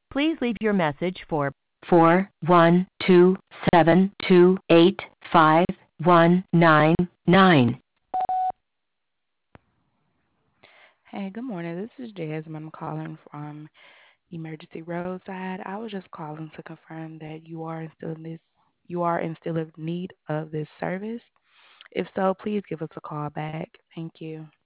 Please leave your message for 41272285199. Hey, good morning. This is Jasmine. I'm calling from Emergency Roadside. I was just calling to confirm that you are in still in need of this service. If so, please give us a call back. Thank you.